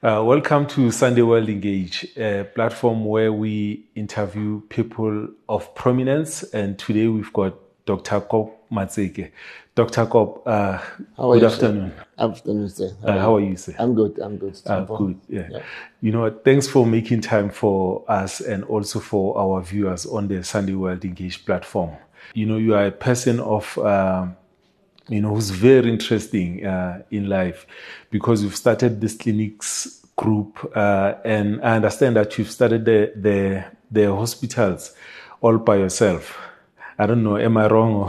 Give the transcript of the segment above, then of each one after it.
Welcome to Sunday World Engage, a platform where we interview people of prominence. And today we've got Dr. Kop Matseke. Dr. Kop, good afternoon. Afternoon, sir. How are you, sir? I'm good. Good. Yeah. You know what? Thanks for making time for us and also for our viewers on the Sunday World Engage platform. You know, you are a person of who's very interesting in life, because you've started this clinics group, and I understand that you've started the hospitals all by yourself. I don't know, am I wrong?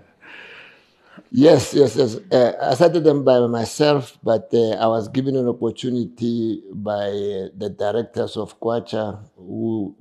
Yes. I started them by myself, but I was given an opportunity by the directors of Kwacha, who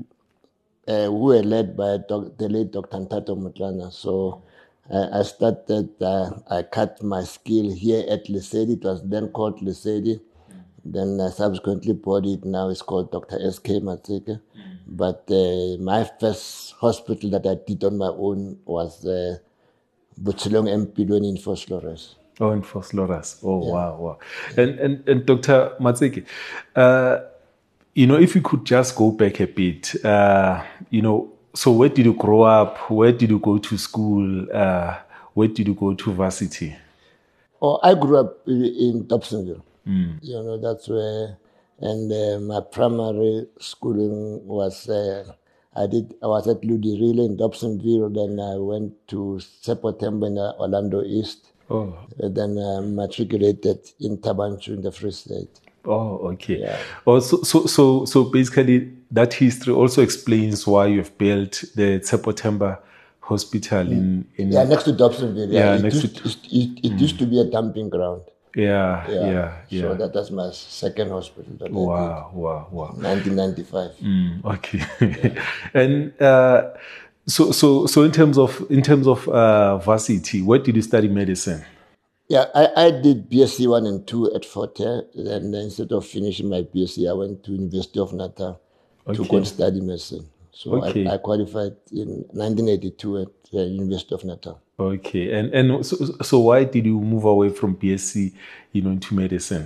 were led by the late Dr. Ntato Motlana. So I started, I cut my skill here at Lesedi. It was then called Lesedi. Then I subsequently bought it. Now it's called Dr. S.K. Matseke. But my first hospital that I did on my own was Butsilong Empilweni in Vosloorus. Oh, in Vosloorus. Oh, yeah. Wow. And Dr. Matseke, if you could just go back a bit, so where did you grow up? Where did you go to school? Where did you go to varsity? Oh, I grew up in Dobsonville. That's where, and my primary schooling was, I was at Ludirille in Dobsonville. Then I went to Sepotembo in Orlando East. Oh. Then matriculated in Tabanchu in the Free State. Oh, okay. Yeah. Oh, so basically that history also explains why you've built the Sepotembo Hospital in next to Dobsonville. Yeah, it used to be a dumping ground. Yeah. So that's my second hospital that I did. Wow. 1995. Okay. And so in terms of varsity, where did you study medicine? Yeah, I did BSc 1 and 2 at Fort Hare. Then instead of finishing my BSc, I went to University of Natal to go and study medicine. So I qualified in 1982 at the University of Natal. Okay, and so why did you move away from BSc, into medicine?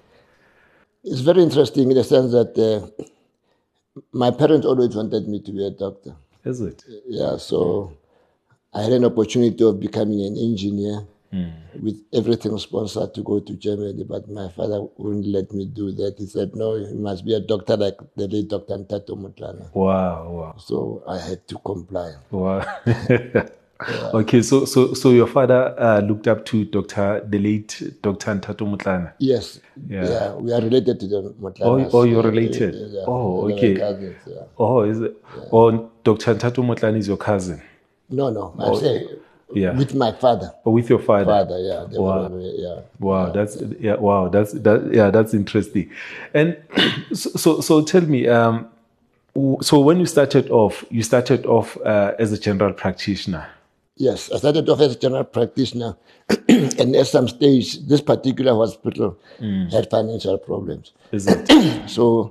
It's very interesting in the sense that my parents always wanted me to be a doctor. Is it? Yeah, so I had an opportunity of becoming an engineer with everything sponsored to go to Germany, but my father wouldn't let me do that. He said, no, you must be a doctor like the late Dr. Ntato Motlana. Wow. So I had to comply. Wow. Yeah. Okay, so your father looked up to the late Dr. Ntato Motlana? Yes. Yeah, we are related to the Motlanas. Oh, you're related? Yeah. Oh, okay. Cousins, yeah. Oh, is it? Yeah. Oh, Dr. Ntato Motlana is your cousin? No. I'm saying with my father. Oh, with your father? Father, yeah. Wow. That's interesting. And so tell me, so when you started off as a general practitioner? Yes, I started off as a general practitioner, and at some stage, this particular hospital had financial problems. Is it? So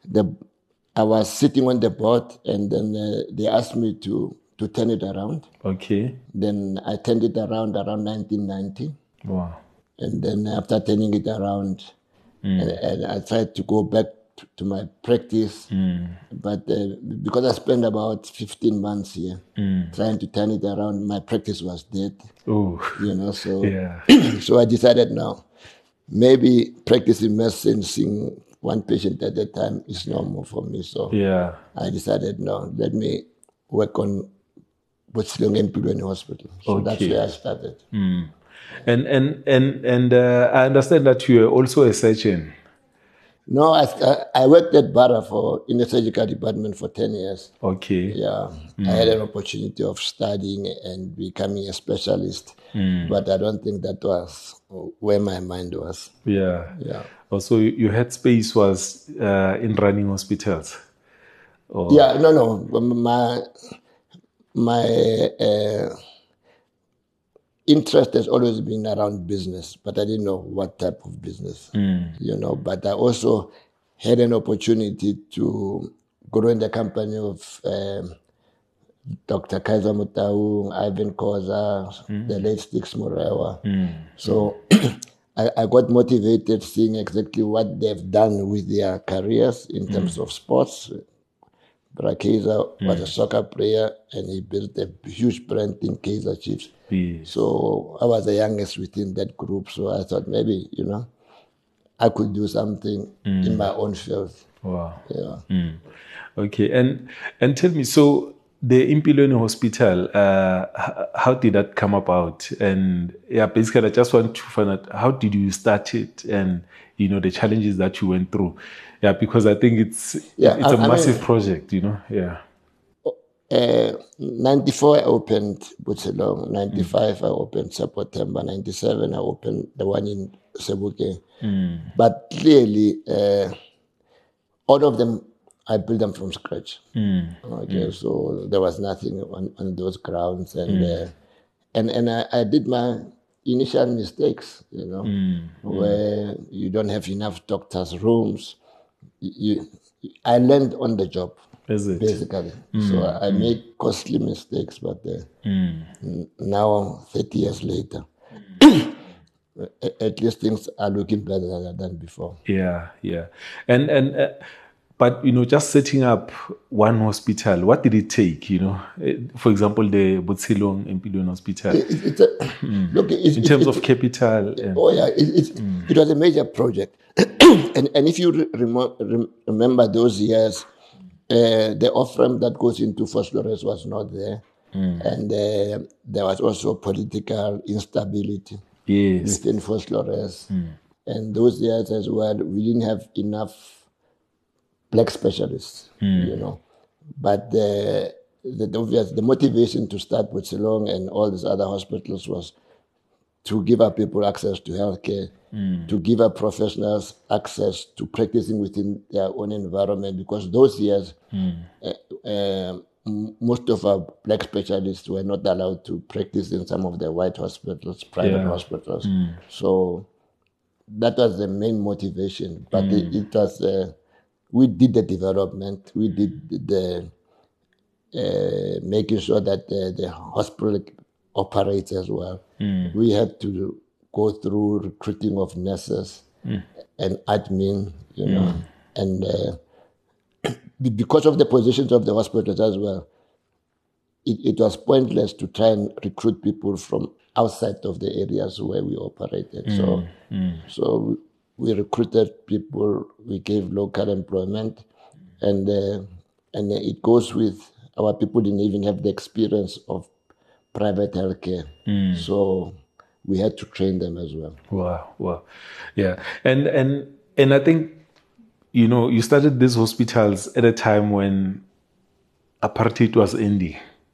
I was sitting on the board, and then they asked me to turn it around. Okay. Then I turned it around 1990. Wow. And then after turning it around, and I tried to go back to my practice, but because I spent about 15 months here trying to turn it around, my practice was dead. Oh, so yeah. So I decided now, maybe practicing medicine, seeing one patient at a time is normal for me. So yeah, I decided, no, let me work on Butsilong Empilweni Hospital. So that's where I started. And I understand that you are also a surgeon. No, I worked at Bara in the surgical department for 10 years. Okay. Yeah. I had an opportunity of studying and becoming a specialist, but I don't think that was where my mind was. Yeah. Also, your headspace was in running hospitals? Or? Yeah, no. My interest has always been around business, but I didn't know what type of business, But I also had an opportunity to grow in the company of Dr. Kaiser Mutaung, Ivan Koza, the late Stix Morewa. So I got motivated seeing exactly what they've done with their careers in terms of sports. Brakeza was a soccer player, and he built a huge brand in Kaizer Chiefs. Yes. So I was the youngest within that group, so I thought maybe, I could do something in my own field. Wow. Yeah. Okay, and tell me, so the Impilweni Hospital, how did that come about? And yeah, basically, I just want to find out, how did you start it, and the challenges that you went through? Yeah, because I think it's a massive project. Yeah. 94 I opened Butselong, 95 I opened September, 97 I opened the one in Sebuke. But clearly, all of them, I built them from scratch. Okay, so there was nothing on those grounds, and I did my initial mistakes, where you don't have enough doctors' rooms. I learned on the job, basically. So I made costly mistakes, but now, 30 years later, at least things are looking better than before. Yeah. And but just setting up one hospital, what did it take? For example, the Butselong Impilweni Hospital. Look, in terms of capital. It was a major project, and if you remember those years, the off-ramp that goes into Vosloorus was not there, and there was also political instability within Vosloorus, and those years as well, we didn't have enough black specialists, but the motivation to start Butselong and all these other hospitals was to give our people access to healthcare, to give our professionals access to practicing within their own environment, because those years, most of our black specialists were not allowed to practice in some of the white hospitals, private hospitals. So that was the main motivation. But it was, we did the development, we did the making sure that the hospital operates as well. We had to go through recruiting of nurses and admin, and because of the positions of the hospitals as well, it was pointless to try and recruit people from outside of the areas where we operated. So we recruited people, we gave local employment, and it goes with our people didn't even have the experience of private healthcare. So we had to train them as well. Wow. Yeah. And I think, you started these hospitals at a time when apartheid was ending.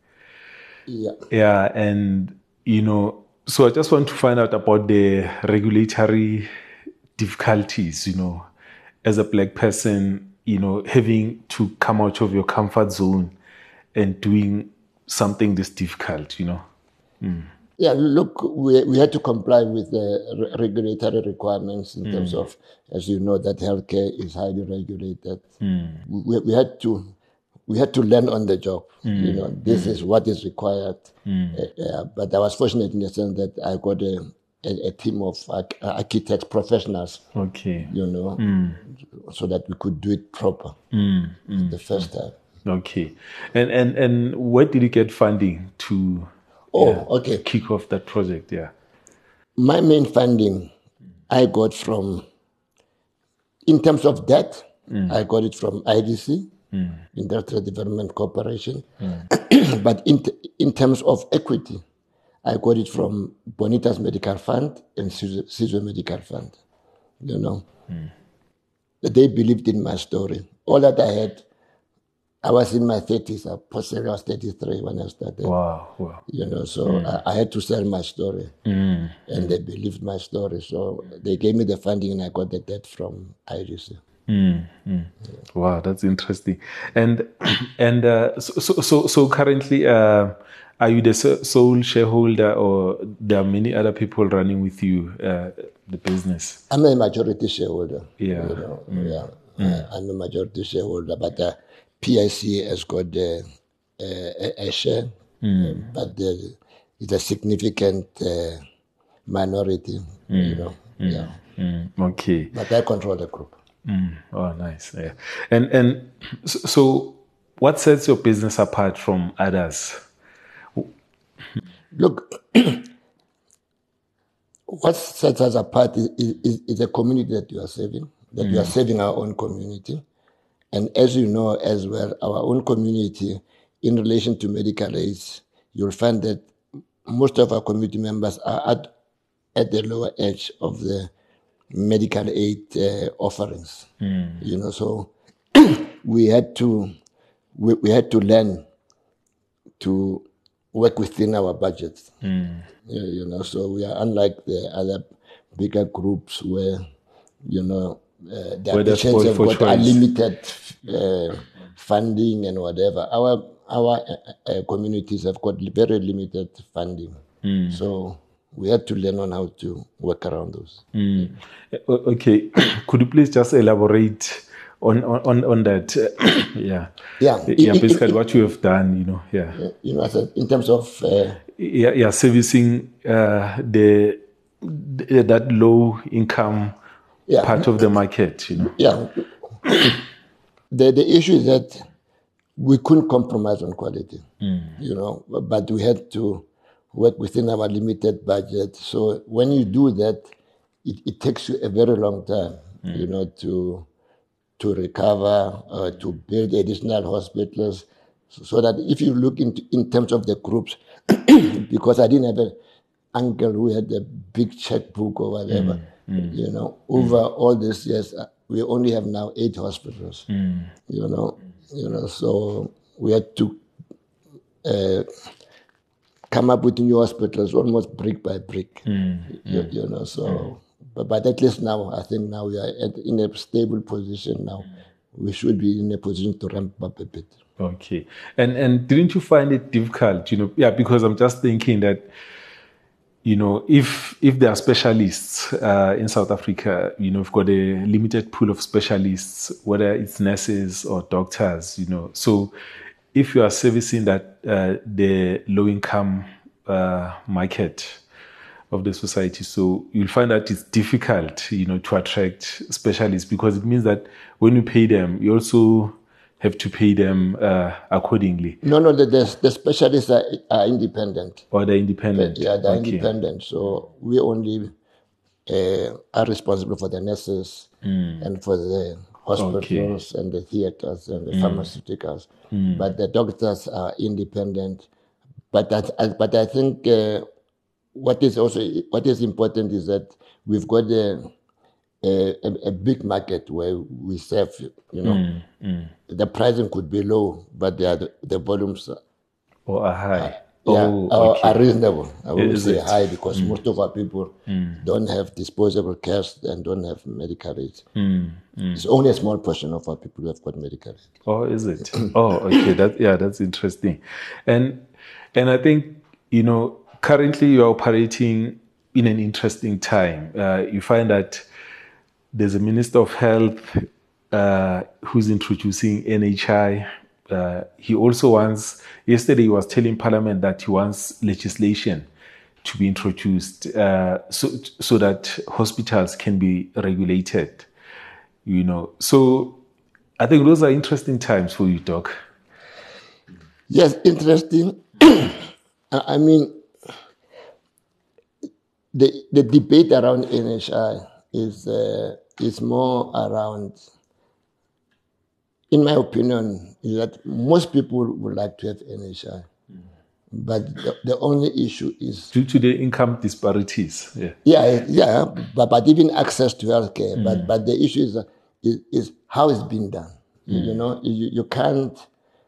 Yeah. And, so I just want to find out about the regulatory difficulties, as a black person, having to come out of your comfort zone and doing something this difficult, Yeah, look, we had to comply with the regulatory requirements in terms of, as you know, that healthcare is highly regulated. We had to learn on the job. This is what is required. But I was fortunate in the sense that I got a team of architects, professionals. Okay. So that we could do it proper the first time. Okay. And where did you get funding to kick off that project? Yeah. My main funding I got from, in terms of debt, I got it from IDC, Industrial Development Corporation. But in terms of equity, I got it from Bonitas Medical Fund and Sizwe Medical Fund. They believed in my story. All that I had, I was in my 30s. I was 33 when I started. Wow. So I had to sell my story. And they believed my story. So they gave me the funding and I got the debt from IDC. Wow, that's interesting. And so currently, are you the sole shareholder, or there are many other people running with you the business? I'm a majority shareholder. Yeah. I'm a majority shareholder, but PIC has got a share, but it's a significant minority. Yeah. Okay. But I control the group. Oh, nice. Yeah. And so what sets your business apart from others? Look, what sets us apart is the community that you are serving, that we are serving our own community. And as you know as well, our own community, in relation to medical aids, you'll find that most of our community members are at the lower edge of the medical aid offerings. So we had to learn to work within our budgets. So we are unlike the other bigger groups where their patients have got unlimited funding and whatever. Our communities have got very limited funding, so we had to learn on how to work around those. Okay, could you please just elaborate on that? Basically what you have done, I said in terms of servicing that low income part of the market, The issue is that we couldn't compromise on quality, but we had to work within our limited budget. So when you do that, it takes you a very long time, to recover, to build additional hospitals, so that if you look in terms of the groups, because I didn't have an uncle who had a big checkbook or whatever, over all these years, we only have now 8 hospitals, so we had to come up with new hospitals almost brick by brick, But at least now, I think now we are in a stable position now. We should be in a position to ramp up a bit. Okay. And didn't you find it difficult, because I'm just thinking that, if there are specialists in South Africa, we've got a limited pool of specialists, whether it's nurses or doctors, So if you are servicing that the low-income market of the society, so you'll find that it's difficult, to attract specialists, because it means that when you pay them, you also have to pay them accordingly. No, the specialists are independent. Or they're independent? Yeah, they're independent. So we only are responsible for the nurses and for the hospitals and the theaters and the pharmaceuticals. But the doctors are independent. But I think what is important is that we've got a big market where we serve. The pricing could be low, but the volumes are high. Are reasonable. I wouldn't say high, because most of our people don't have disposable cash and don't have medical aid. It's only a small portion of our people who have got medical aid. Oh, is it? Oh, okay. That's interesting. And I think, currently you're operating in an interesting time. You find that there's a Minister of Health who's introducing NHI. He also wants, yesterday he was telling Parliament that he wants legislation to be introduced so that hospitals can be regulated, So I think those are interesting times for you, Doc. Yes, interesting. I mean, the debate around NHI is more around, in my opinion, is that most people would like to have NHI. But the only issue is due to the income disparities. But even access to healthcare. But the issue is how it's being done. You can't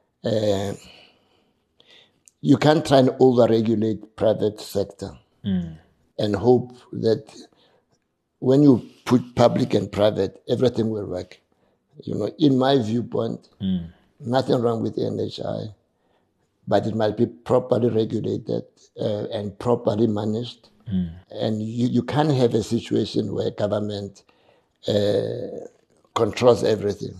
try and over-regulate private sector and hope that when you put public and private, everything will work. In my viewpoint, nothing wrong with NHI, but it might be properly regulated and properly managed. And you can't have a situation where government controls everything.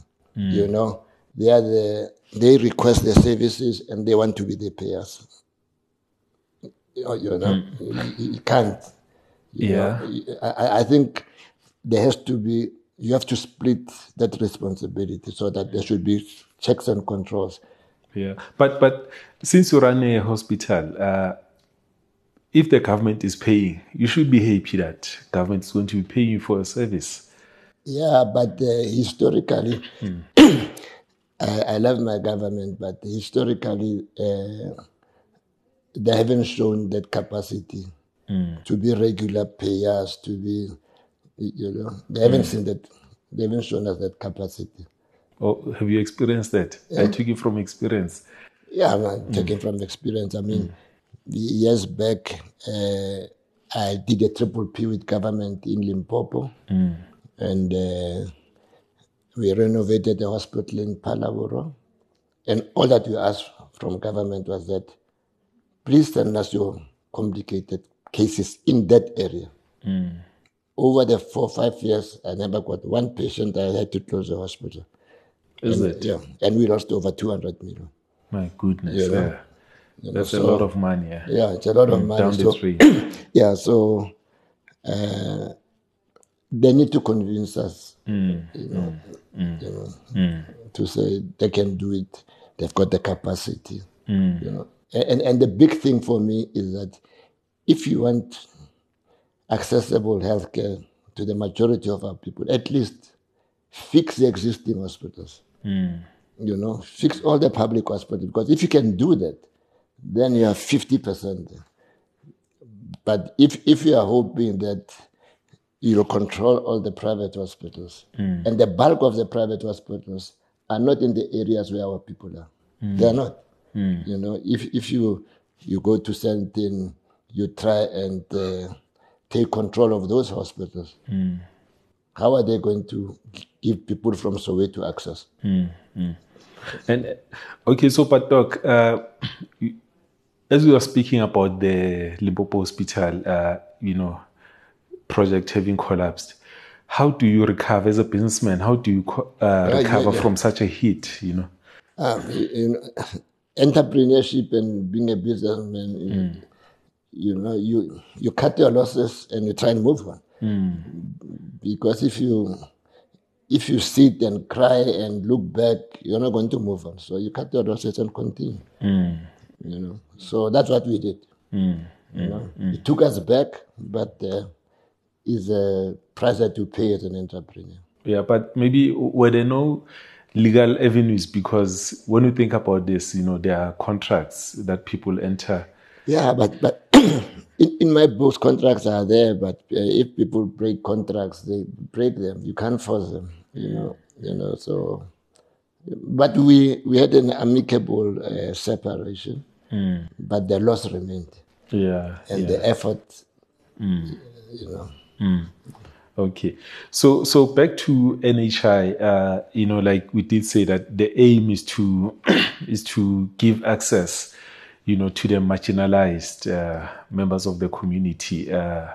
They request the services and they want to be the payers. You can't. You know, I think there has to be, you have to split that responsibility so that there should be checks and controls. Yeah, but since you run a hospital, if the government is paying, you should be happy that government is going to be paying you for a service. Yeah, but historically, I love my government, but historically, they haven't shown that capacity to be regular payers, to be, you know, they haven't seen that, they haven't shown us that capacity. Or have you experienced that? I took it from experience. Yeah, I'm taking from experience. I mean, years back, I did a triple P with government in Limpopo, and we renovated the hospital in Palaburo. And all that we asked from government was that, please send us your complicated cases in that area. Over the 4 or 5 years, I never got one patient. I had to close the hospital. Is it? Yeah, and we lost over 200 million. My goodness, You know, that's a lot of money. Yeah, Yeah, it's a lot of money. down the So, street. yeah, so they need to convince us, to say they can do it. They've got the capacity. You know, and the big thing for me is that if you want accessible healthcare to the majority of our people, at least fix the existing hospitals. You know, fix all the public hospitals, because if you can do that, then you have 50%. But if you are hoping that you'll control all the private hospitals, and the bulk of the private hospitals are not in the areas where our people are. They are not. You know, if you go to something, you try and take control of those hospitals, how are they going to give people from Soweto access? And okay, so but Doc, as we were speaking about the Limpopo Hospital, you know, project having collapsed, how do you recover as a businessman? How do you recover from such a hit? You know, entrepreneurship and being a businessman, you know, you cut your losses and you try and move on. Because if you sit and cry and look back, you're not going to move on. So you cut your losses and continue. You know, so that's what we did. You know, it took us back, but is a price that you pay as an entrepreneur. Yeah, but maybe were there no legal avenues? Because when you think about this, you know, there are contracts that people enter. Yeah, but in my books, contracts are there. But if people break contracts, they break them. You can't force them. You know. So, but we had an amicable separation, but the loss remained. Yeah, and the effort, you know. Okay, so back to NHI. You know, like we did say that the aim is to give access, you know, to the marginalized members of the community.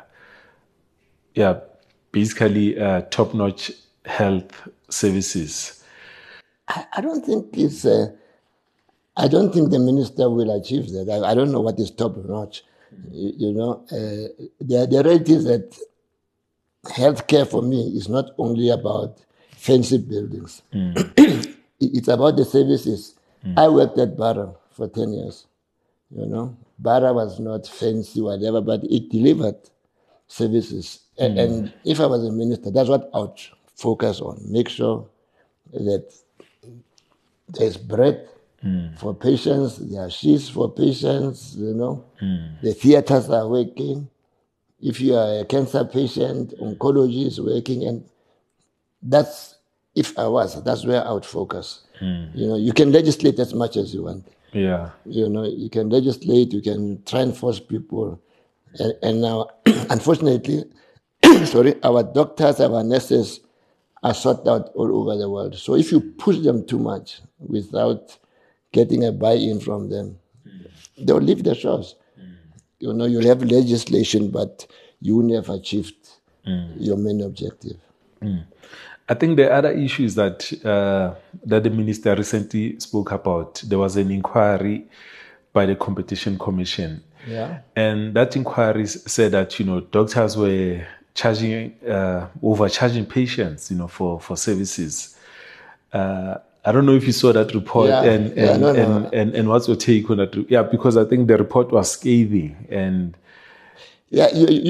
Basically, top-notch health services. I don't think it's. I don't think the minister will achieve that. I don't know what is top-notch. You know, the reality is that healthcare for me is not only about fancy buildings. It's about the services. I worked at Bara for 10 years. You know, Bara was not fancy, whatever, but it delivered services. And if I was a minister, that's what I would focus on. Make sure that there's bread for patients, there are sheets for patients, you know. The theaters are working. If you are a cancer patient, oncology is working. And that's, if I was, that's where I would focus. You know, you can legislate as much as you want. Yeah. You know, you can legislate, you can try and force people. And now, unfortunately, our doctors, our nurses are sought out all over the world. So if you push them too much without getting a buy-in from them, they'll leave the shores. You know, you'll have legislation, but you won't have achieved your main objective. I think the other issue is that that the minister recently spoke about. There was an inquiry by the Competition Commission. Yeah. And that inquiry said that, doctors were overcharging patients, for services. I don't know if you saw that report and what's your take on that? Yeah, because I think the report was scathing and. Yeah,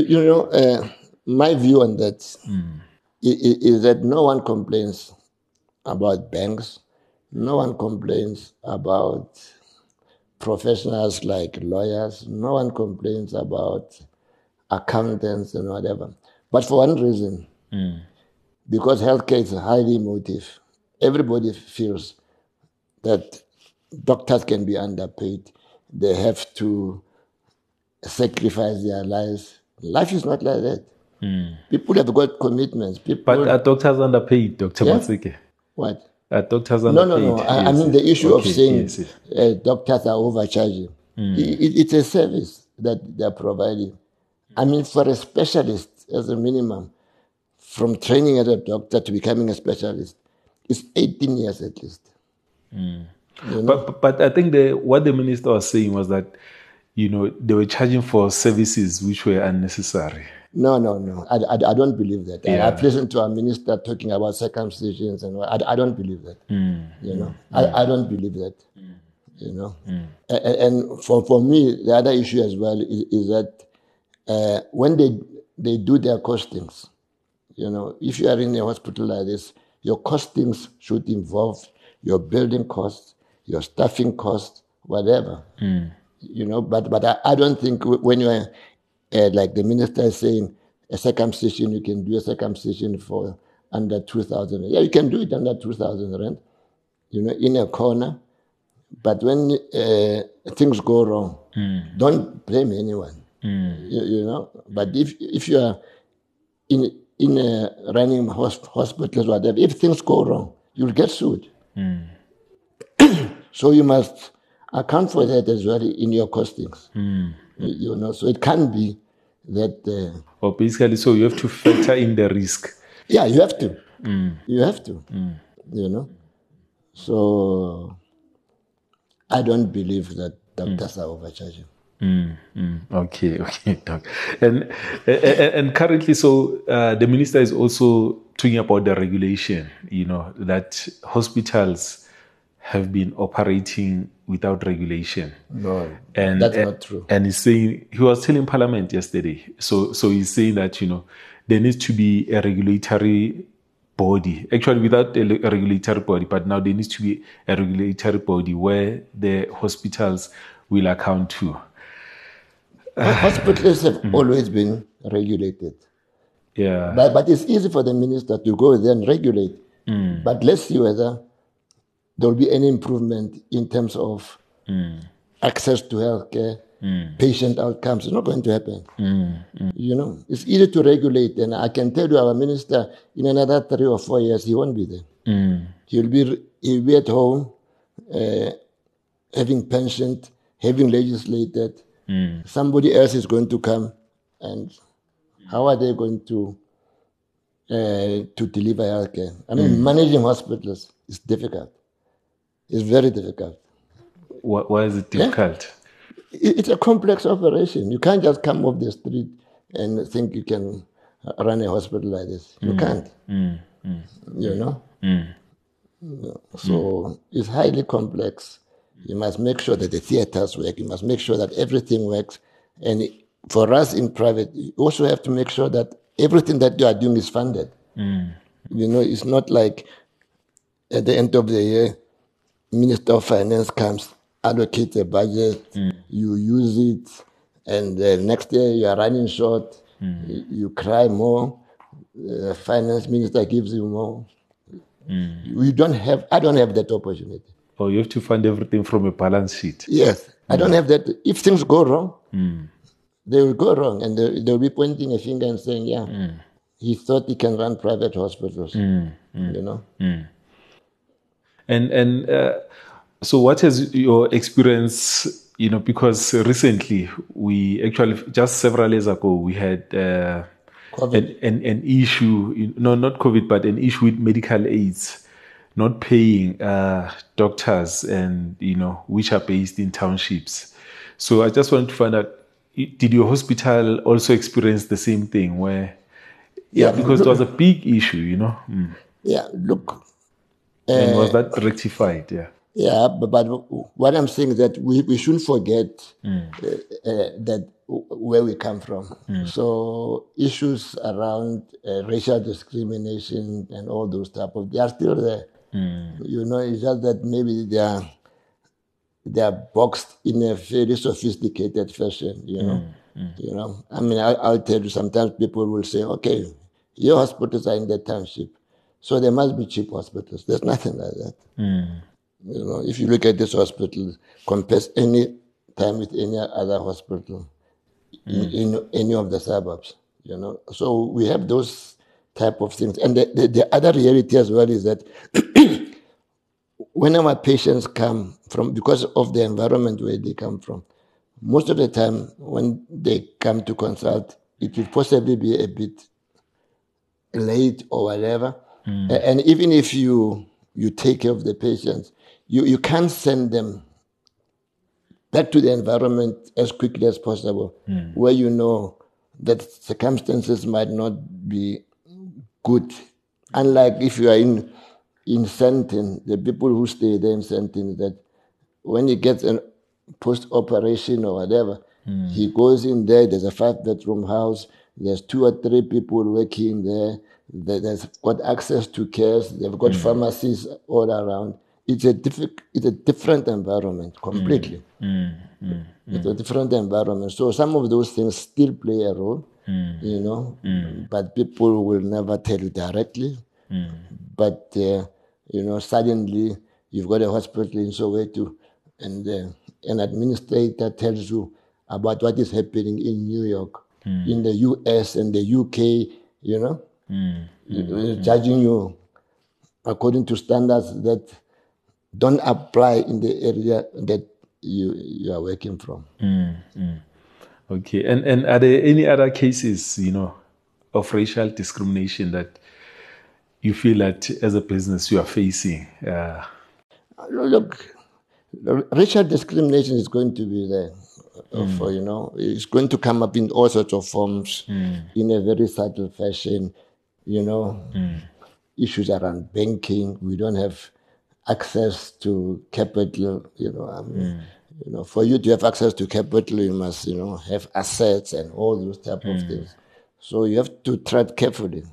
my view on that is that no one complains about banks. No one complains about professionals like lawyers. No one complains about accountants and whatever. But for one reason, because healthcare is highly emotive, everybody feels that doctors can be underpaid. They have to sacrifice their lives. Life is not like that. People have got commitments. But are doctors underpaid, Dr. Matseke? What? Are doctors underpaid? No. I mean the issue of saying doctors are overcharging. It's a service that they're providing. I mean, for a specialist, as a minimum, from training as a doctor to becoming a specialist, it's 18 years at least. But I think what the minister was saying was that, they were charging for services which were unnecessary. No. I don't believe that. Yeah. I've listened to our minister talking about circumcisions and I don't believe that. I don't believe that. And for me, the other issue as well is that when they do their costings, if you are in a hospital like this, your costings should involve your building costs, your staffing costs, whatever. But I don't think when you are like the minister is saying, a circumcision, you can do a circumcision for under 2,000. Yeah, you can do it under 2,000 rand, in a corner. But when things go wrong, don't blame anyone. But if you are in a running hospitals, whatever, if things go wrong, you'll get sued. So you must account for that as well in your costings. So it can't be that. Basically, so you have to factor in the risk. Yeah, you have to. You have to. So I don't believe that doctors are overcharging. Okay, doc. And currently, so the minister is also talking about the regulation. That hospitals have been operating without regulation. No, and that's not true. And he was telling Parliament yesterday. So he's saying that there needs to be a regulatory body. Actually, without a regulatory body, but now there needs to be a regulatory body where the hospitals will account to. Hospitals have always been regulated. Yeah. But it's easy for the minister to go there and regulate. But let's see whether there will be any improvement in terms of access to healthcare, patient outcomes. It's not going to happen. It's easy to regulate, and I can tell you, our minister, in another 3 or 4 years, he won't be there. He'll be at home, having pensioned, having legislated. Somebody else is going to come, and how are they going to deliver healthcare? I mean, managing hospitals is difficult. It's very difficult. Why is it difficult? Yeah? It's a complex operation. You can't just come off the street and think you can run a hospital like this. You can't. So it's highly complex. You must make sure that the theaters work. You must make sure that everything works. And for us in private, you also have to make sure that everything that you are doing is funded. It's not like at the end of the year, Minister of Finance comes, allocates a budget, you use it, and the next year you are running short, you cry more, the finance minister gives you more. I don't have that opportunity. Oh, you have to fund everything from a balance sheet. Yes, I don't have that. If things go wrong, they will go wrong, and they will be pointing a finger and saying, he thought he can run private hospitals, And so what has your experience, because recently we actually, just several years ago, we had an issue, not COVID, but an issue with medical aids not paying doctors and, which are based in townships. So I just want to find out, did your hospital also experience the same thing where, because it was a big issue, Yeah, look. And was that rectified? Yeah. Yeah, but what I'm saying is that we shouldn't forget that where we come from. So issues around racial discrimination and all those they are still there. It's just that maybe they are boxed in a very sophisticated fashion. I mean, I'll tell you. Sometimes people will say, "Okay, your hospitals are in the township, so there must be cheap hospitals." There's nothing like that. If you look at this hospital, compares any time with any other hospital in any of the suburbs, So we have those type of things. And the other reality as well is that when our patients come from, because of the environment where they come from, most of the time when they come to consult, it will possibly be a bit late or whatever. And even if you take care of the patients, you can't send them back to the environment as quickly as possible, where you know that circumstances might not be good. Unlike if you are in Sandton, the people who stay there in Sandton, that when he gets a post-operation or whatever, he goes in there, there's a 5-bedroom house, there's 2 or 3 people working there, they've got access to cares, they've got pharmacies all around. It's a different environment completely. It's a different environment. So some of those things still play a role, but people will never tell you directly. But, suddenly you've got a hospital in Soweto and an administrator tells you about what is happening in New York, in the US and the UK, judging you according to standards that don't apply in the area that you are working from. Okay. And are there any other cases, of racial discrimination that you feel that as a business you are facing? Look, racial discrimination is going to be there. It's going to come up in all sorts of forms, in a very subtle fashion. Issues around banking. We don't have access to capital. For you to have access to capital, you must, have assets and all those type of things. So you have to tread carefully.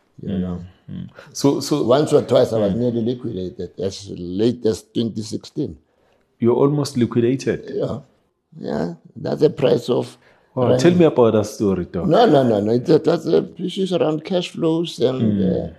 So once or twice I was nearly liquidated, as late as 2016. You're almost liquidated. Yeah, that's the price of. Oh, tell me about that story, though. No. That's the issues around cash flows and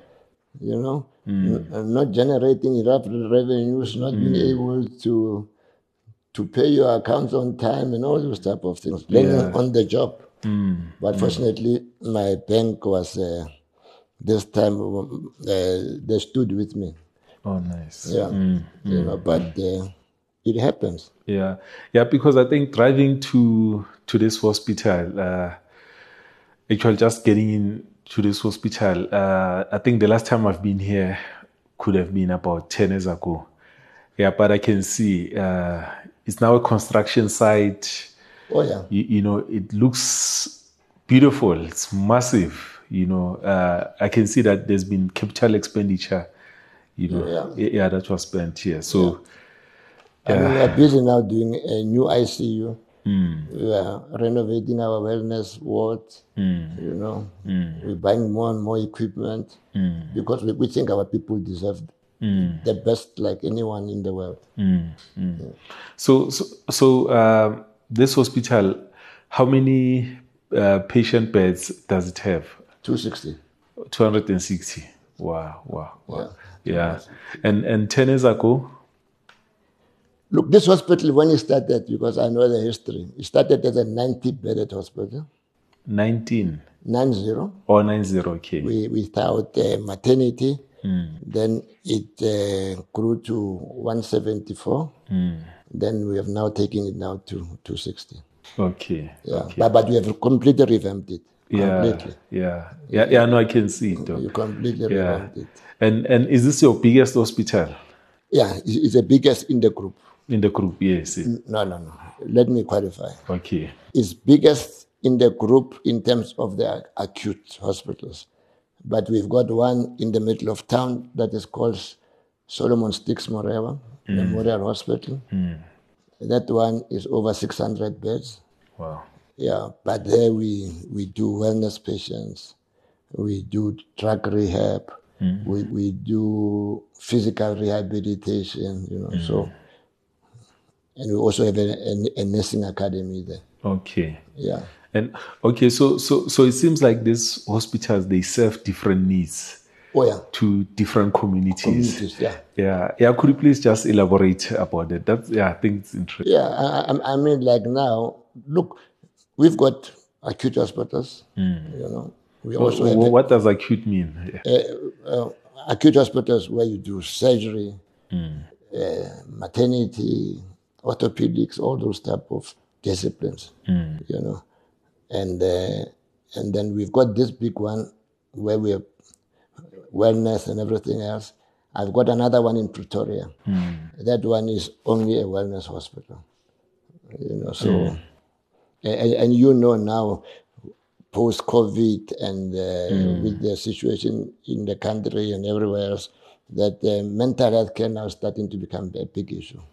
not generating enough revenues, not being able to pay your accounts on time, and all those type of things. Learning on the job. But fortunately, my bank was this time they stood with me. Oh, nice. But it happens. Yeah, because I think driving to this hospital, actually just getting into this hospital, I think the last time I've been here could have been about 10 years ago. Yeah, but I can see it's now a construction site. Oh, yeah. It looks beautiful. It's massive. I can see that there's been capital expenditure, that was spent here. So, we are busy now doing a new ICU. We are renovating our wellness wards. We're buying more and more equipment because we think our people deserve the best, like anyone in the world. So, this hospital, how many patient beds does it have? 260. 260. Wow. Yeah. And 10 years ago? Look, this hospital, when it started, because I know the history, it started as a 90-bedded hospital. 19? 90. Oh, 90, okay. Without maternity. Then it grew to 174. Then we have now taken it now to 260. Okay. Yeah. Okay. But we have completely revamped it. Completely. Yeah, no, I can see it. You completely revamped it. And is this your biggest hospital? Yeah, it's the biggest in the group. In the group, yes. No. Let me clarify. Okay. It's biggest in the group in terms of the acute hospitals. But we've got one in the middle of town that is called Solomon Sticks Morewa Memorial Hospital. That one is over 600 beds. Wow. Yeah, but there we do wellness patients, we do drug rehab, we do physical rehabilitation, so, and we also have a nursing academy there. Okay. Yeah. And okay, so it seems like these hospitals, they serve different needs. Oh yeah. To different communities. Yeah. Yeah. Could you please just elaborate about it? I think it's interesting. Yeah, I mean, like now, look, we've got acute hospitals. We also have what does acute mean? acute hospitals where you do surgery, maternity, orthopedics, all those type of disciplines. And then we've got this big one where we have wellness and everything else. I've got another one in Pretoria. That one is only a wellness hospital. So, and now, post-COVID and with the situation in the country and everywhere else, that mental health care now is starting to become a big issue.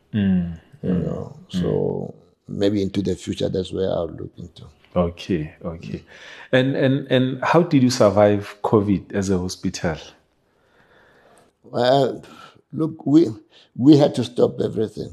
So maybe into the future, that's where I'll look into. Okay. And how did you survive COVID as a hospital? Look, we had to stop everything.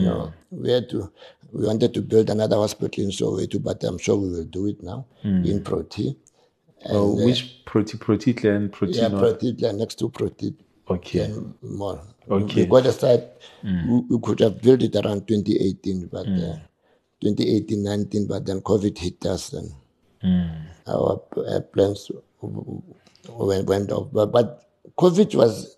We wanted to build another hospital in Soweto, but I'm sure we will do it now in Proti. Which Proti Clan? Yeah, Proti Clan, next to Proti. Okay. More. Okay. We got a site. We could have built it around 2018, but 2018-19, but then COVID hit us and our plans went off. But COVID was,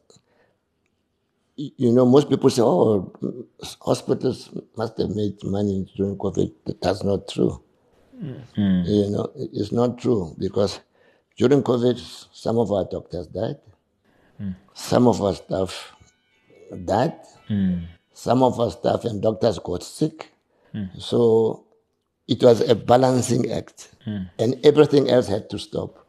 most people say, oh, hospitals must have made money during COVID. That's not true. It's not true because during COVID, some of our doctors died. Some of our staff died. Some of our staff and doctors got sick. So it was a balancing act. And everything else had to stop.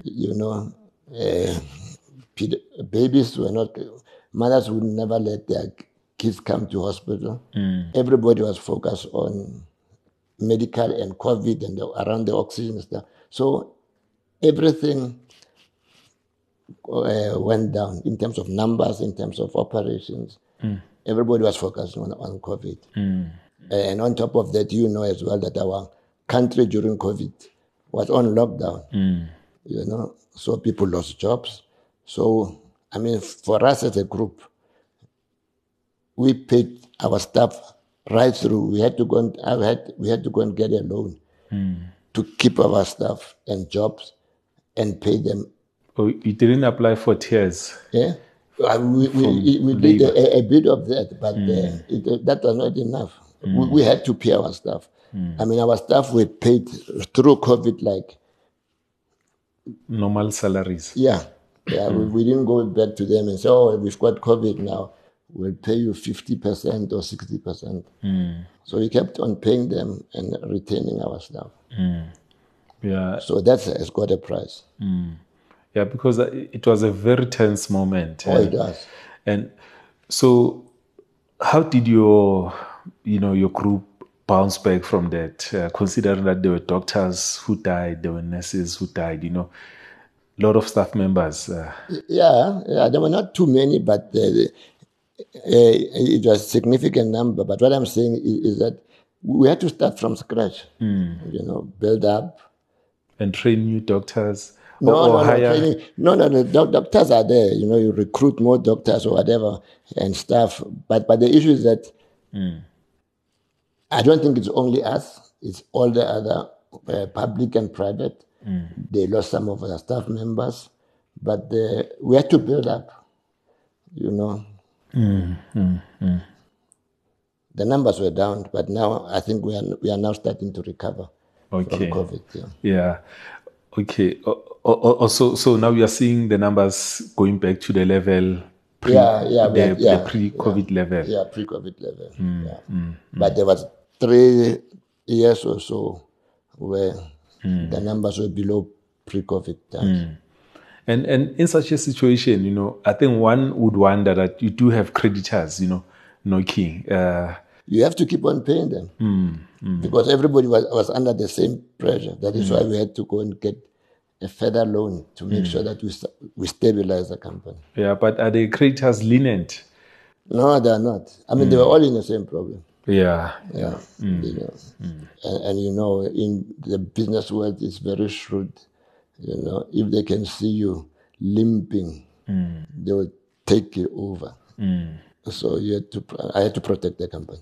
Babies were not... Mothers would never let their kids come to hospital. Everybody was focused on medical and COVID and around the oxygen and stuff. So everything went down in terms of numbers, in terms of operations. Everybody was focused on COVID. And on top of that, as well that our country during COVID was on lockdown. So people lost jobs. So, I mean, for us as a group, we paid our staff right through. We had to go and get a loan to keep our staff and jobs and pay them. Oh, you didn't apply for TERS? Yeah. We did a bit of that, but that was not enough. We had to pay our staff. I mean, our staff were paid through COVID like normal salaries. Yeah. We didn't go back to them and say, oh, we've got COVID now. We'll pay you 50% or 60%. So we kept on paying them and retaining our staff. Yeah. So that has got a price. Yeah, because it was a very tense moment. Oh, it was. And so how did your group bounce back from that, considering that there were doctors who died, there were nurses who died, a lot of staff members? Yeah, there were not too many, but it was a significant number. But what I'm saying is that we had to start from scratch, build up. And train new doctors? No, doctors are there. You recruit more doctors or whatever and stuff. But the issue is that I don't think it's only us. It's all the other public and private. They lost some of their staff members, but we had to build up. The numbers were down, but now I think we are now starting to recover from COVID. Yeah. Okay. So now we are seeing the numbers going back to the level the pre-COVID level. Yeah, pre-COVID level. But there was 3 years or so where the numbers were below pre-COVID times. And in such a situation, I think one would wonder that you do have creditors, knocking. You have to keep on paying them because everybody was under the same pressure. That is why we had to go and get a further loan to make sure that we stabilize the company. Yeah, but are the creditors lenient? No, they are not. I mean, they were all in the same problem. Yeah. And in the business world, it's very shrewd. If they can see you limping, they will take you over. So I had to protect the company.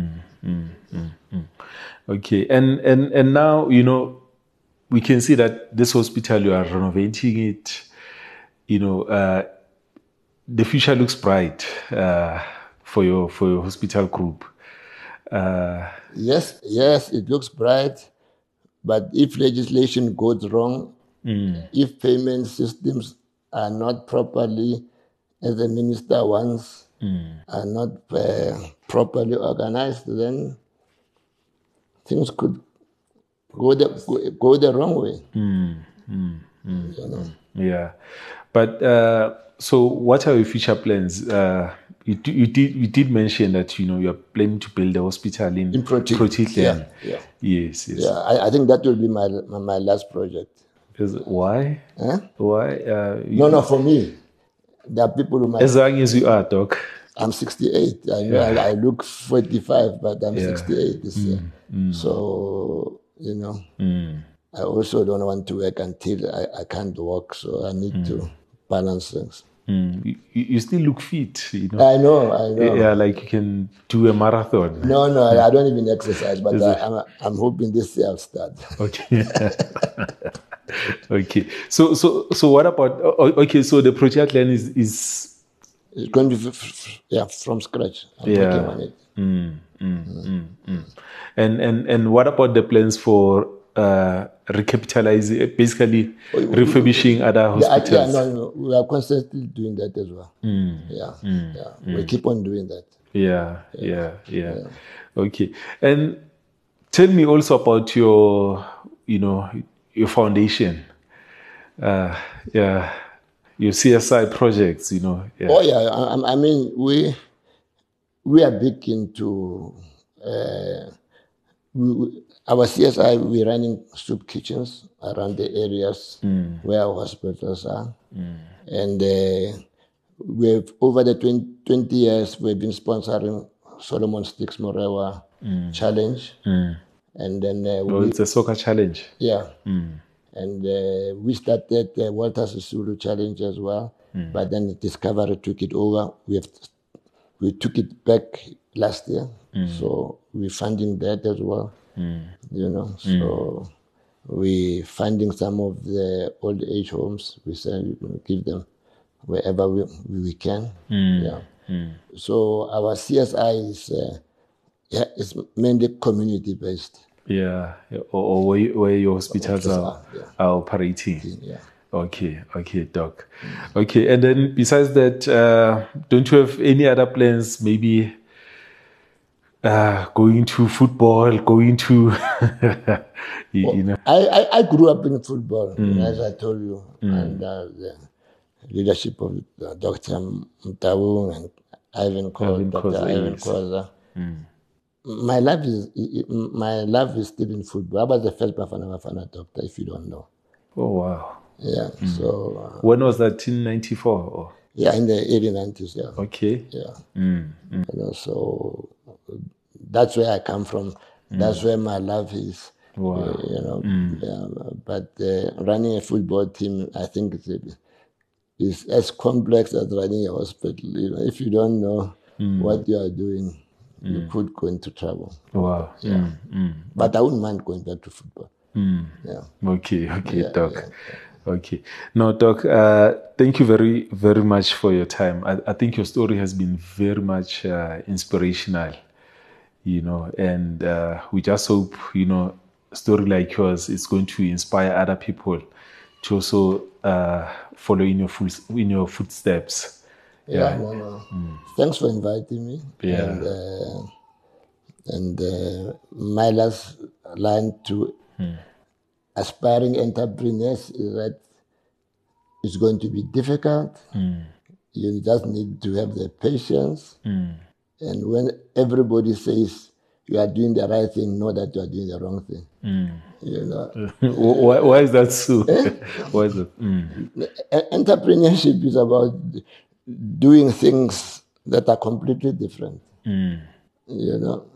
Okay, and now we can see that this hospital, you are renovating it. The future looks bright for your hospital group. Yes, it looks bright, but if legislation goes wrong, if payment systems are not properly, as the minister wants, are not properly organized, then things could go the wrong way. Yeah, but so what are your future plans? You did mention that you are planning to build a hospital in Protikland. Yeah. Yes. Yeah, I think that will be my last project. Why? Huh? Why? No, for me. There are people who might. As young as you are, Doc. I'm 68. I know I look 45, but I'm 68 this year. So, I also don't want to work until I can't walk, so I need to balance things. You still look fit, I know. Yeah, like you can do a marathon. No, I don't even exercise, but I'm hoping this year I'll start. Okay. Okay. So what about? Okay, so the Protikland is it's going to be from scratch. I'm working on it. And what about the plans for recapitalizing, basically refurbishing other hospitals? No, we are constantly doing that as well. We keep on doing that. Yeah. Okay. And tell me also about your foundation. Your CSI projects, Yeah. Oh yeah, I mean we are big into our CSI. We're running soup kitchens around the areas where our hospitals are, and we've over the 20 years we've been sponsoring Solomon Sticks Morewa Challenge, and then it's a soccer challenge. Yeah. And we started the Walter Sisulu Challenge as well, but then Discovery took it over. We took it back last year, so we're funding that as well. So we're funding some of the old age homes. We say we're going to give them wherever we can. So our CSI is mainly community based. Yeah, or where your hospitals are operating. Yeah. Okay, Doc. Okay, and then besides that, don't you have any other plans? Maybe going to football, going to, I grew up in football, as I told you, under the leadership of Dr. Mtawung and Dr. Ivan Khoza. My love is still in football. I was the first Bafana doctor, if you don't know. Oh wow! Yeah. So when was that? In '94? Yeah, in the early '90s. Yeah. Okay. Yeah. So that's where I come from. That's where my love is. Wow. Yeah, but running a football team, I think is as complex as running a hospital. If you don't know what you are doing, you could go into trouble. Wow. Yeah. But I wouldn't mind going back to football. Yeah. Okay, Doc. Yeah. Okay. No, Doc, thank you very, very much for your time. I think your story has been very much inspirational, and we just hope, a story like yours is going to inspire other people to also follow in your footsteps, Yeah, no. Thanks for inviting me. Yeah. And my last line to aspiring entrepreneurs is that it's going to be difficult. You just need to have the patience. And when everybody says you are doing the right thing, know that you are doing the wrong thing. You know, Why is that so? Why is that? Entrepreneurship is about doing things that are completely different. You know,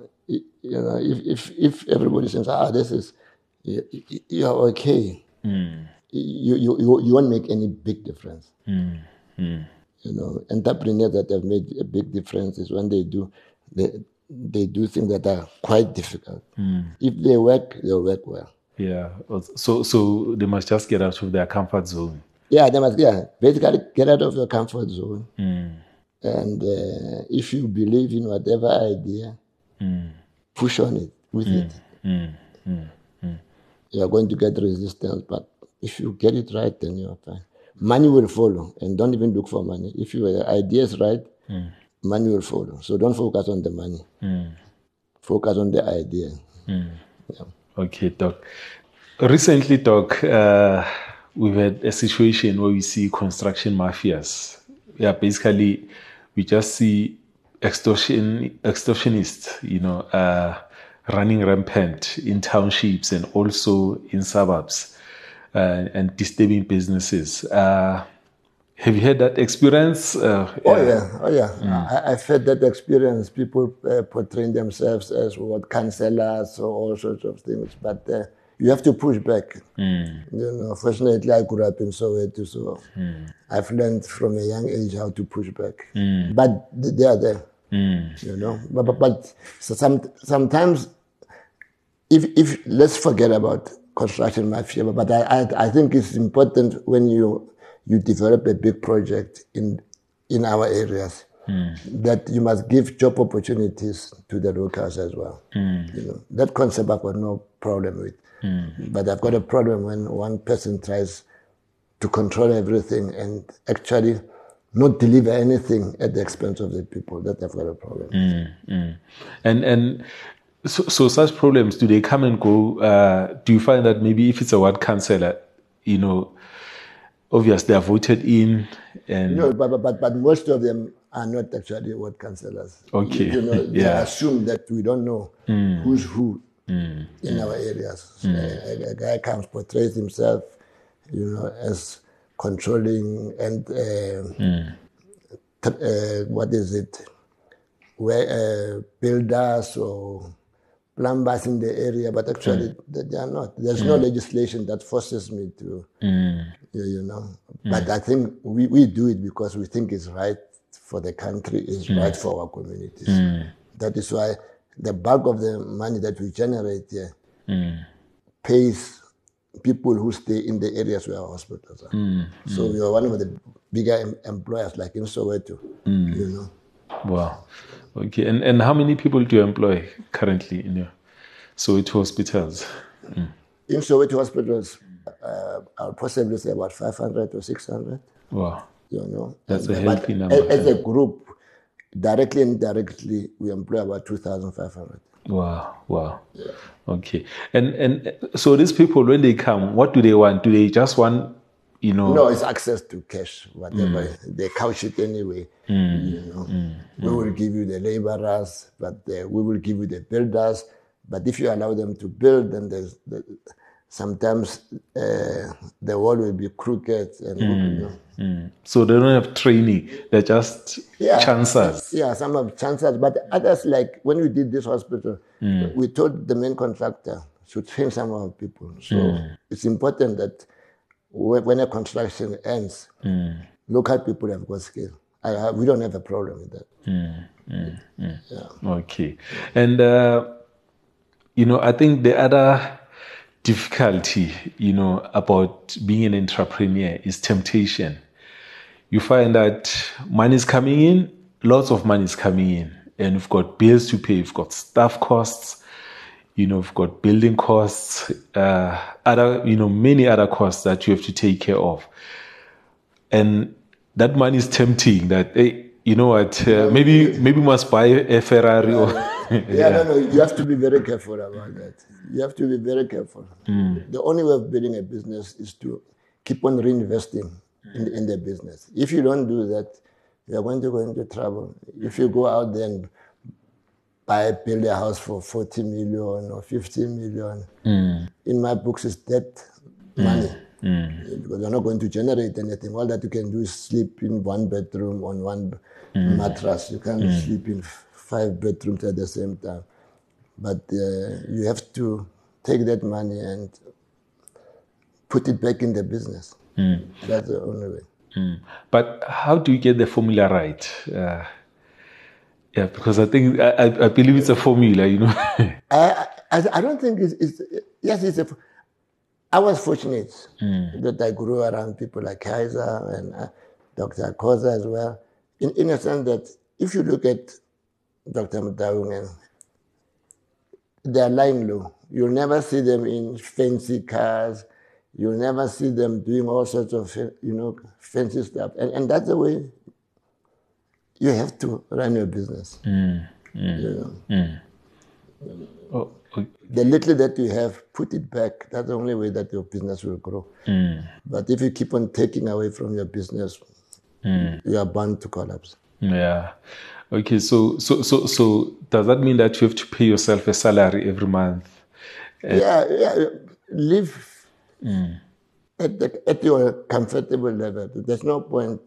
if everybody says, this is, you're okay. You won't make any big difference. You know, entrepreneurs that have made a big difference is when they do things that are quite difficult. If they work, they'll work well. Yeah. So they must just get out of their comfort zone. Yeah, they must. Yeah, basically get out of your comfort zone. And if you believe in whatever idea, push on it with it. You are going to get resistance, but if you get it right, then you're fine. Money will follow, and don't even look for money. If your idea is right, money will follow. So don't focus on the money. Focus on the idea. Yeah. Okay, Doc. Recently, Doc, we've had a situation where we see construction mafias. Yeah, basically, we just see extortionists, running rampant in townships and also in suburbs and disturbing businesses. Have you had that experience? Yeah. I've had that experience. People portraying themselves as councillors or all sorts of things, but you have to push back. Fortunately, I grew up in Soweto, so I've learned from a young age how to push back. But they are there, But sometimes, if let's forget about construction mafia. But I think it's important when you develop a big project in our areas, that you must give job opportunities to the locals as well. That concept I've got no problem with. But I've got a problem when one person tries to control everything and actually not deliver anything at the expense of the people. That I've got a problem. And so such problems, do they come and go? Do you find that maybe if it's a ward councillor, obviously they are voted in, and but most of them are not actually ward councillors. Okay. They assume that we don't know who's who in our areas. A guy comes, portrays himself, as controlling and builders or plumbers in the area, but actually they are not. There's no legislation that forces me to, But I think we do it because we think it's right for the country, it's right for our communities. That is why the bulk of the money that we generate here pays people who stay in the areas where our hospitals are. So we are one of the bigger employers, like in Soweto, Wow. Okay. And how many people do you employ currently in your Soweto hospitals? In Soweto hospitals, I'll possibly say about 500 or 600. Wow. That's a healthy number. As a group, directly and indirectly, we employ about 2,500. Wow. Yeah. Okay. And so these people, when they come, what do they want? Do they just want, No, it's access to cash, whatever. They couch it anyway. We will give you the laborers, but we will give you the builders. But if you allow them to build, then sometimes the wall will be crooked. And So they don't have training; they're just chancers. Yeah, some have chancers, but others, like when we did this hospital, we told the main contractor to train some of our people. So it's important that when a construction ends, local people have got skill. We don't have a problem with that. Okay. And, I think the other difficulty, about being an entrepreneur is temptation. You find that money is coming in, lots of money is coming in, and we've got bills to pay, we've got staff costs, we've got building costs, many other costs that you have to take care of. And that money is tempting. That hey, you know what? Maybe must buy a Ferrari or. No. You have to be very careful about that. You have to be very careful. The only way of building a business is to keep on reinvesting in the business. If you don't do that, you are going to go into trouble. If you go out there and build a house for 40 million or 50 million, in my books, it's debt money. Because you're not going to generate anything. All that you can do is sleep in one bedroom on one mattress. You can't sleep in 5 bedrooms at the same time. But you have to take that money and put it back in the business. That's the only way. But how do you get the formula right? Because I think I believe it's a formula, you know. I don't think it's yes, it's a. I was fortunate that I grew around people like Kaiser and Dr. Koza as well. In a sense that if you look at Dr. Mtaung, they're lying low. You'll never see them in fancy cars. You'll never see them doing all sorts of, fancy stuff. And that's the way you have to run your business. Oh, okay. The little that you have, put it back. That's the only way that your business will grow. But if you keep on taking away from your business, you are bound to collapse. Yeah. Okay. So does that mean that you have to pay yourself a salary every month? Live at your comfortable level. There's no point,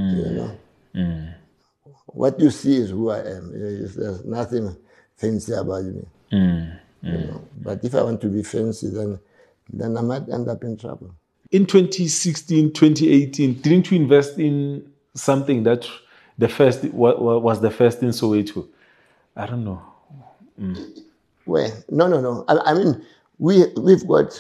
What you see is who I am. There's nothing fancy about me. But if I want to be fancy, then I might end up in trouble. In 2016, 2018, didn't you invest in something that was the first in Soweto? I don't know. Well, no. I mean, we've got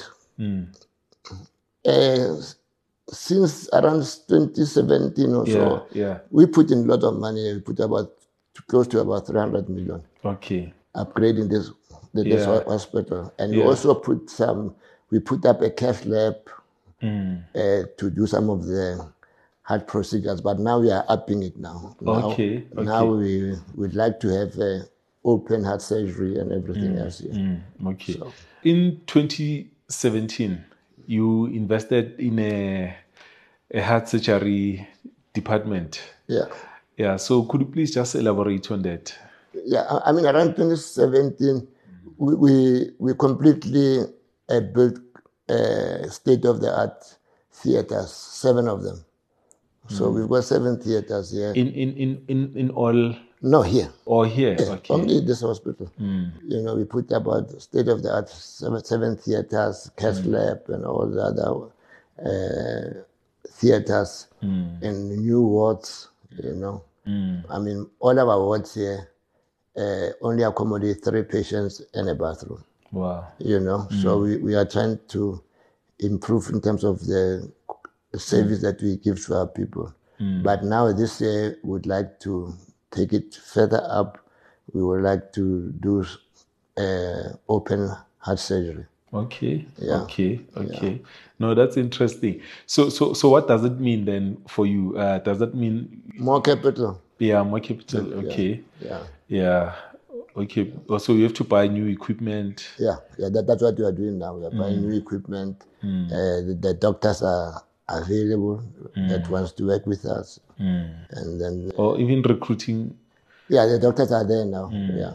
since around 2017 or so. We put in a lot of money. We put close to about 300 million. Okay. Upgrading this hospital, and we also put up a cath lab to do some of the heart procedures, but now we are upping it now. Now we would like to have open heart surgery and everything else here. Okay. So. In 2017, you invested in a heart surgery department. Yeah. So could you please just elaborate on that? Yeah, I mean, around 2017, we completely built state-of-the-art theaters, 7 of them. So we've got 7 theaters here. In all? No, here. Or here? Yeah, okay. Only this hospital. We put about state-of-the-art 7 theaters, cath lab, and all the other theaters, and new wards, I mean, all our wards here only accommodate 3 patients and a bathroom. Wow. So we are trying to improve in terms of the service that we give to our people. But now this year, we would like to take it further up. We would like to do open heart surgery. Okay. Yeah. Okay. Yeah. No, that's interesting. So what does it mean then for you? Does that mean more capital? Yeah, more capital. Okay. Yeah. Okay. Also, you have to buy new equipment. Yeah. That's what we are doing now. We are buying new equipment. The doctors are available that wants to work with us, and then or even recruiting. Yeah, the doctors are there now.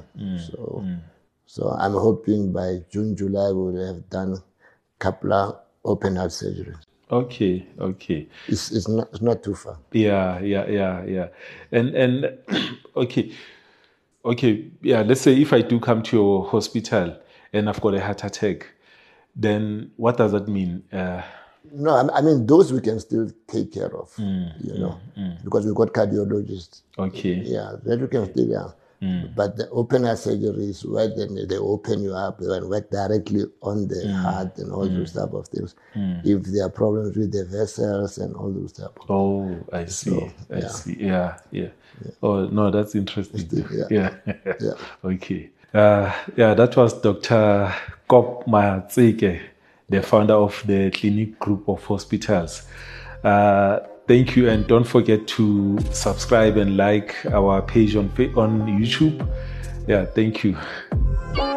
So I'm hoping by June, July we will have done a couple of open heart surgeries. Okay. It's not too far. Yeah. And okay. Yeah. Let's say if I do come to your hospital and I've got a heart attack, then what does that mean? No, I mean those we can still take care of, because we've got cardiologists. Okay. Yeah, that we can still. But the open heart surgery is where they open you up and work directly on the heart and all those type of things. If there are problems with the vessels and all those type of things. Oh, I see. I see. Yeah. Oh, no, that's interesting. Yeah. Okay. That was Dr. Kop Mahatseke, the founder of the Clinic Group of Hospitals. thank you, and don't forget to subscribe and like our page on YouTube. Yeah, thank you.